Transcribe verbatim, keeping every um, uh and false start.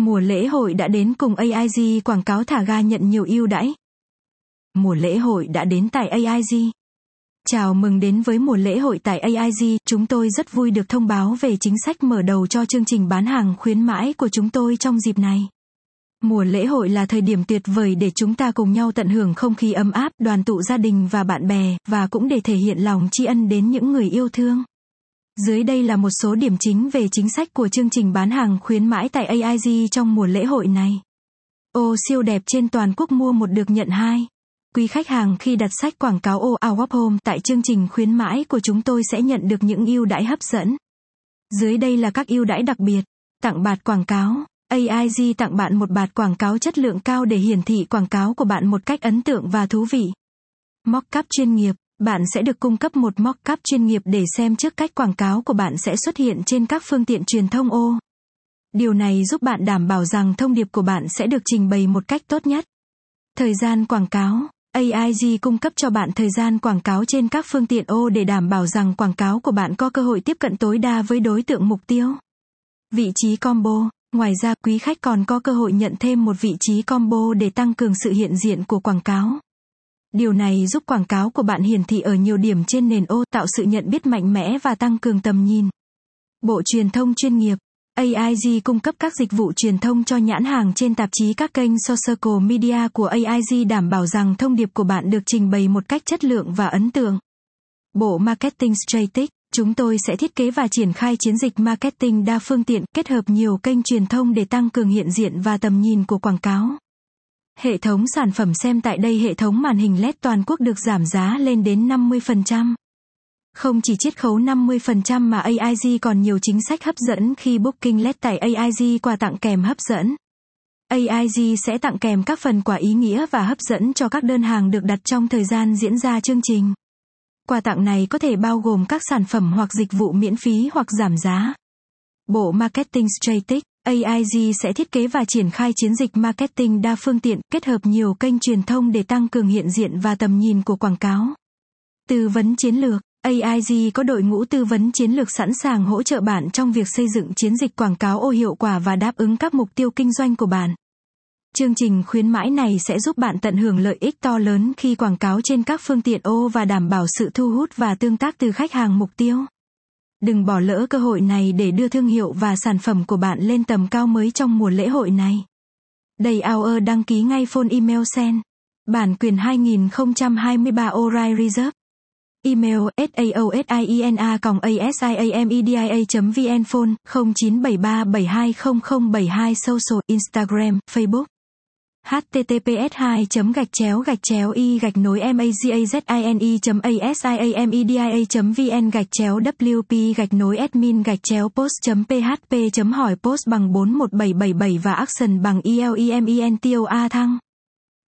Mùa lễ hội đã đến cùng a i giê quảng cáo thả ga nhận nhiều ưu đãi. Mùa lễ hội đã đến tại a i giê. Chào mừng đến với mùa lễ hội tại a i giê, chúng tôi rất vui được thông báo về chính sách mở đầu cho chương trình bán hàng khuyến mãi của chúng tôi trong dịp này. Mùa lễ hội là thời điểm tuyệt vời để chúng ta cùng nhau tận hưởng không khí ấm áp, đoàn tụ gia đình và bạn bè, và cũng để thể hiện lòng tri ân đến những người yêu thương. Dưới đây là một số điểm chính về chính sách của chương trình bán hàng khuyến mãi tại a i giê trong mùa lễ hội này. Ô siêu đẹp trên toàn quốc mua một được nhận hai. Quý khách hàng khi đặt sách quảng cáo ô Our Home tại chương trình khuyến mãi của chúng tôi sẽ nhận được những ưu đãi hấp dẫn. Dưới đây là các ưu đãi đặc biệt. Tặng bạt quảng cáo. a i giê tặng bạn một bạt quảng cáo chất lượng cao để hiển thị quảng cáo của bạn một cách ấn tượng và thú vị. Mock-up chuyên nghiệp. Bạn sẽ được cung cấp một mock-up chuyên nghiệp để xem trước cách quảng cáo của bạn sẽ xuất hiện trên các phương tiện truyền thông ô. Điều này giúp bạn đảm bảo rằng thông điệp của bạn sẽ được trình bày một cách tốt nhất. Thời gian quảng cáo. a i giê cung cấp cho bạn thời gian quảng cáo trên các phương tiện ô để đảm bảo rằng quảng cáo của bạn có cơ hội tiếp cận tối đa với đối tượng mục tiêu. Vị trí combo. Ngoài ra, quý khách còn có cơ hội nhận thêm một vị trí combo để tăng cường sự hiện diện của quảng cáo. Điều này giúp quảng cáo của bạn hiển thị ở nhiều điểm trên nền ô, tạo sự nhận biết mạnh mẽ và tăng cường tầm nhìn. Bộ truyền thông chuyên nghiệp. a i giê cung cấp các dịch vụ truyền thông cho nhãn hàng trên tạp chí các kênh social media của a i giê đảm bảo rằng thông điệp của bạn được trình bày một cách chất lượng và ấn tượng. Bộ Marketing Strategy. Chúng tôi sẽ thiết kế và triển khai chiến dịch marketing đa phương tiện, kết hợp nhiều kênh truyền thông để tăng cường hiện diện và tầm nhìn của quảng cáo. Hệ thống sản phẩm xem tại đây. Hệ thống màn hình led toàn quốc được giảm giá lên đến năm mươi phần trăm. Không chỉ chiết khấu năm mươi phần trăm mà a i giê còn nhiều chính sách hấp dẫn khi booking led tại a i giê. Quà tặng kèm hấp dẫn. a i giê sẽ tặng kèm các phần quà ý nghĩa và hấp dẫn cho các đơn hàng được đặt trong thời gian diễn ra chương trình. Quà tặng này có thể bao gồm các sản phẩm hoặc dịch vụ miễn phí hoặc giảm giá. Bộ Marketing Strategy. a i giê sẽ thiết kế và triển khai chiến dịch marketing đa phương tiện, kết hợp nhiều kênh truyền thông để tăng cường hiện diện và tầm nhìn của quảng cáo. Tư vấn chiến lược. a i giê có đội ngũ tư vấn chiến lược sẵn sàng hỗ trợ bạn trong việc xây dựng chiến dịch quảng cáo ô hiệu quả và đáp ứng các mục tiêu kinh doanh của bạn. Chương trình khuyến mãi này sẽ giúp bạn tận hưởng lợi ích to lớn khi quảng cáo trên các phương tiện ô và đảm bảo sự thu hút và tương tác từ khách hàng mục tiêu. Đừng bỏ lỡ cơ hội này để đưa thương hiệu và sản phẩm của bạn lên tầm cao mới trong mùa lễ hội này. Đầy hour đăng ký ngay phone email send. Bản quyền hai không hai ba O'Reilly Reserve. Email saosina còng asiamedia chấm vn. Phone không chín bảy ba bảy hai không không bảy hai. Social Instagram, Facebook. https hai gạch chéo gạch chéo y gạch nối magazine chấm asiamedia chấm vn gạch chéo wp gạch nối admin gạch chéo post chấm php chấm hỏi post bằng bốn một bảy bảy bảy và action bằng elementor thăng.